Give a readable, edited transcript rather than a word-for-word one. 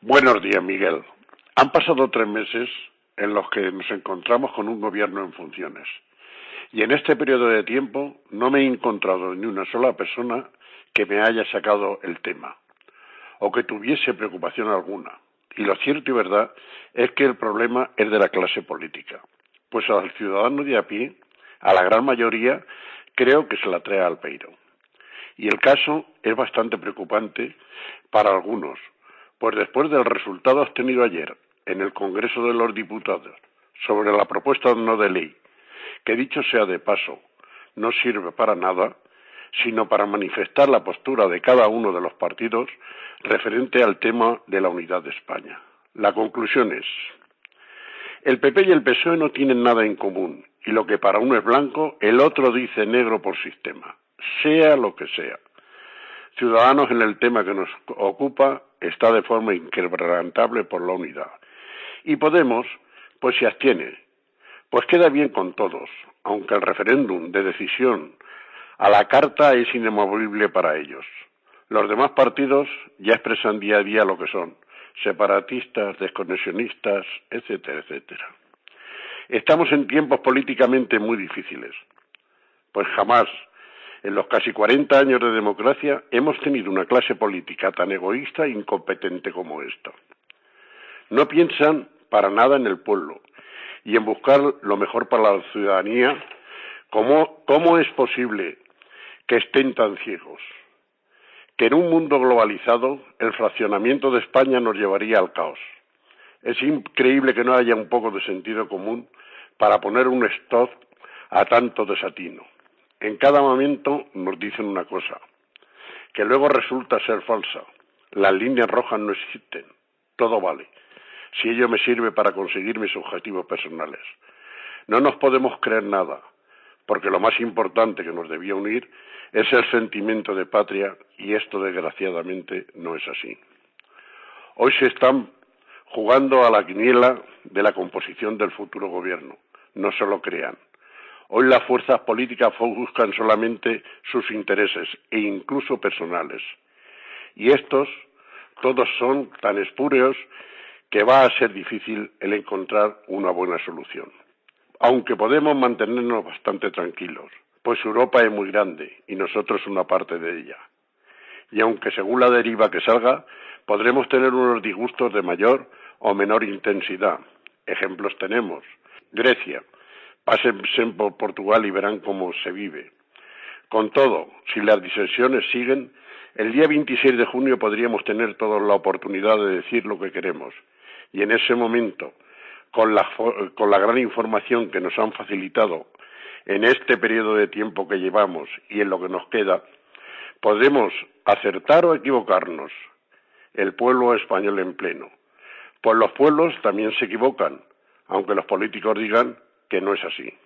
Buenos días, Miguel. Han pasado 3 meses en los que nos encontramos con un gobierno en funciones. Y en este periodo de tiempo no me he encontrado ni una sola persona que me haya sacado el tema o que tuviese preocupación alguna. Y lo cierto y verdad es que el problema es de la clase política. Pues al ciudadano de a pie, a la gran mayoría, creo que se la trae al peiro. Y el caso es bastante preocupante para algunos, pues después del resultado obtenido ayer en el Congreso de los Diputados sobre la propuesta no de ley, que dicho sea de paso, no sirve para nada, sino para manifestar la postura de cada uno de los partidos referente al tema de la unidad de España. La conclusión es: el PP y el PSOE no tienen nada en común, y lo que para uno es blanco, el otro dice negro por sistema, sea lo que sea. Ciudadanos, en el tema que nos ocupa, está de forma inquebrantable por la unidad. Y Podemos, pues se abstiene. Pues queda bien con todos, aunque el referéndum de decisión a la carta es inamovible para ellos. Los demás partidos ya expresan día a día lo que son: separatistas, desconexionistas, etcétera, etcétera. Estamos en tiempos políticamente muy difíciles, pues jamás en los casi 40 años de democracia hemos tenido una clase política tan egoísta e incompetente como esta. No piensan para nada en el pueblo y en buscar lo mejor para la ciudadanía. ¿Cómo es posible que estén tan ciegos? Que en un mundo globalizado el fraccionamiento de España nos llevaría al caos. Es increíble que no haya un poco de sentido común para poner un stop a tanto desatino. En cada momento nos dicen una cosa, que luego resulta ser falsa. Las líneas rojas no existen, todo vale, si ello me sirve para conseguir mis objetivos personales. No nos podemos creer nada, porque lo más importante que nos debía unir es el sentimiento de patria, y esto desgraciadamente no es así. Hoy se están jugando a la quiniela de la composición del futuro gobierno. No se lo crean. Hoy las fuerzas políticas buscan solamente sus intereses e incluso personales. Y estos todos son tan espúreos que va a ser difícil el encontrar una buena solución. Aunque podemos mantenernos bastante tranquilos, pues Europa es muy grande y nosotros una parte de ella. Y aunque según la deriva que salga, podremos tener unos disgustos de mayor o menor intensidad. Ejemplos tenemos: Grecia. Pásense por Portugal y verán cómo se vive. Con todo, si las disensiones siguen, el día 26 de junio podríamos tener todos la oportunidad de decir lo que queremos. Y en ese momento, con la gran información que nos han facilitado en este periodo de tiempo que llevamos y en lo que nos queda, podremos acertar o equivocarnos. El pueblo español en pleno. Pues los pueblos también se equivocan, aunque los políticos digan que no es así.